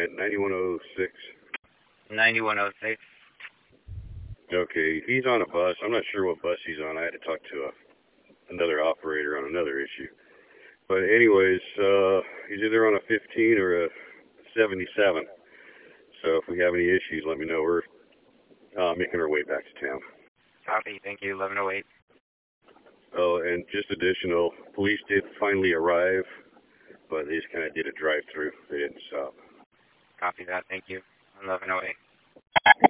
at 9106. 9106. Okay, he's on a bus. I'm not sure what bus he's on. I had to talk to another operator on another issue. But anyways, he's either on a 15 or a 77. So if we have any issues, let me know. We're making our way back to town. Copy. Thank you. 1108. Oh, and just additional, police did finally arrive, but they just kind of did a drive-through. They didn't stop. Copy that. Thank you. 1108.